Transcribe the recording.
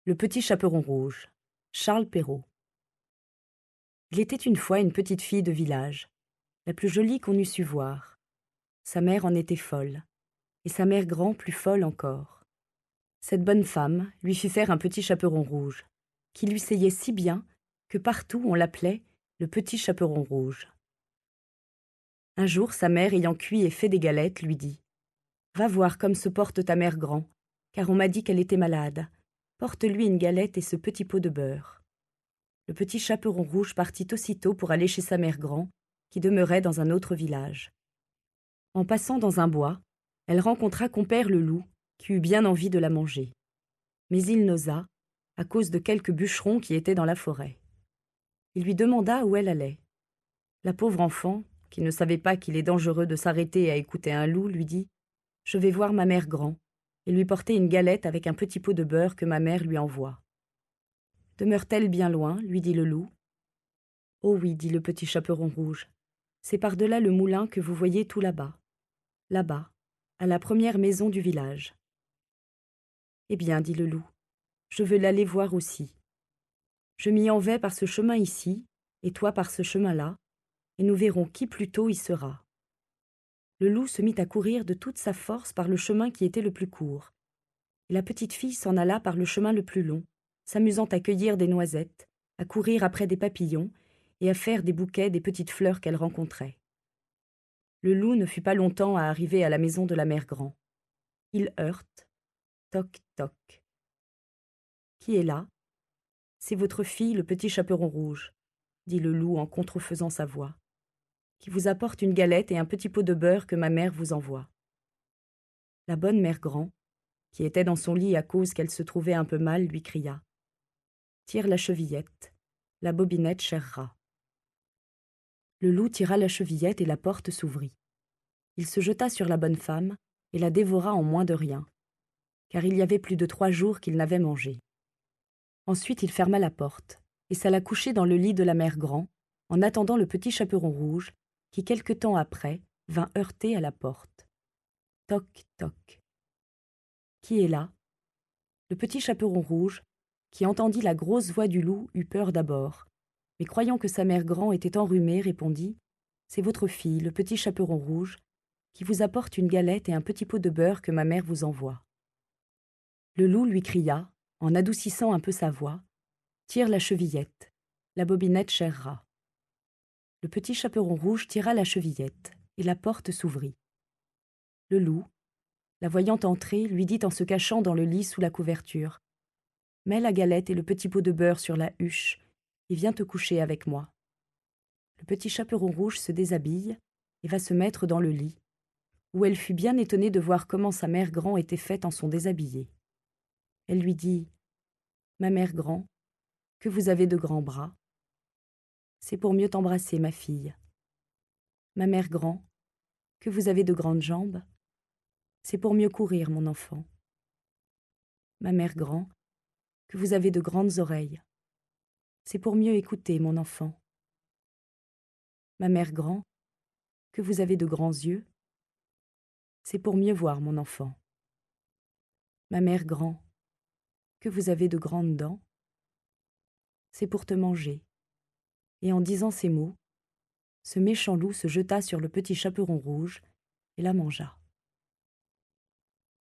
Le petit chaperon rouge, Charles Perrault. Il était une fois une petite fille de village, la plus jolie qu'on eût su voir. Sa mère en était folle, et sa mère grand plus folle encore. Cette bonne femme lui fit faire un petit chaperon rouge, qui lui seyait si bien que partout on l'appelait le petit chaperon rouge. Un jour, sa mère, ayant cuit et fait des galettes, lui dit « Va voir comme se porte ta mère grand, car on m'a dit qu'elle était malade. Porte-lui une galette et ce petit pot de beurre. » Le petit chaperon rouge partit aussitôt pour aller chez sa mère grand, qui demeurait dans un autre village. En passant dans un bois, elle rencontra compère le loup, qui eut bien envie de la manger. Mais il n'osa, à cause de quelques bûcherons qui étaient dans la forêt. Il lui demanda où elle allait. La pauvre enfant, qui ne savait pas qu'il est dangereux de s'arrêter à écouter un loup, lui dit « Je vais voir ma mère grand, et lui porter une galette avec un petit pot de beurre que ma mère lui envoie. » « Demeure-t-elle bien loin ?» lui dit le loup. « Oh oui, dit le petit chaperon rouge, c'est par-delà le moulin que vous voyez tout là-bas, à la première maison du village. » « Eh bien, dit le loup, je veux l'aller voir aussi. Je m'y en vais par ce chemin ici, et toi par ce chemin-là, et nous verrons qui plus tôt y sera. » Le loup se mit à courir de toute sa force par le chemin qui était le plus court, et la petite fille s'en alla par le chemin le plus long, s'amusant à cueillir des noisettes, à courir après des papillons, et à faire des bouquets des petites fleurs qu'elle rencontrait. Le loup ne fut pas longtemps à arriver à la maison de la mère grand. Il heurte. Toc, toc. « Qui est là ? » ?»« C'est votre fille, le petit chaperon rouge, » dit le loup en contrefaisant sa voix, « qui vous apporte une galette et un petit pot de beurre que ma mère vous envoie. » La bonne mère grand, qui était dans son lit à cause qu'elle se trouvait un peu mal, lui cria « Tire la chevillette, la bobinette cherra. » Le loup tira la chevillette et la porte s'ouvrit. Il se jeta sur la bonne femme et la dévora en moins de rien, car il y avait plus de 3 jours qu'il n'avait mangé. Ensuite il ferma la porte et s'alla coucher dans le lit de la mère grand, en attendant le petit chaperon rouge, qui quelque temps après vint heurter à la porte. Toc, toc. « Qui est là ? » Le petit chaperon rouge, qui entendit la grosse voix du loup, eut peur d'abord, mais croyant que sa mère grand était enrhumée, répondit « C'est votre fille, le petit chaperon rouge, qui vous apporte une galette et un petit pot de beurre que ma mère vous envoie. » Le loup lui cria, en adoucissant un peu sa voix, « Tire la chevillette, la bobinette cherra. » Le petit chaperon rouge tira la chevillette, et la porte s'ouvrit. Le loup, la voyant entrer, lui dit en se cachant dans le lit sous la couverture « Mets la galette et le petit pot de beurre sur la huche, et viens te coucher avec moi. » Le petit chaperon rouge se déshabille et va se mettre dans le lit, où elle fut bien étonnée de voir comment sa mère grand était faite en son déshabillé. Elle lui dit « Ma mère grand, que vous avez de grands bras. » « C'est pour mieux t'embrasser, ma fille. » « Ma mère grand, que vous avez de grandes jambes. » « C'est pour mieux courir, mon enfant. » « Ma mère grand, que vous avez de grandes oreilles. » « C'est pour mieux écouter, mon enfant. » « Ma mère grand, que vous avez de grands yeux. » « C'est pour mieux voir, mon enfant. » « Ma mère grand, que vous avez de grandes dents. » « C'est pour te manger. » Et en disant ces mots, ce méchant loup se jeta sur le petit chaperon rouge et la mangea.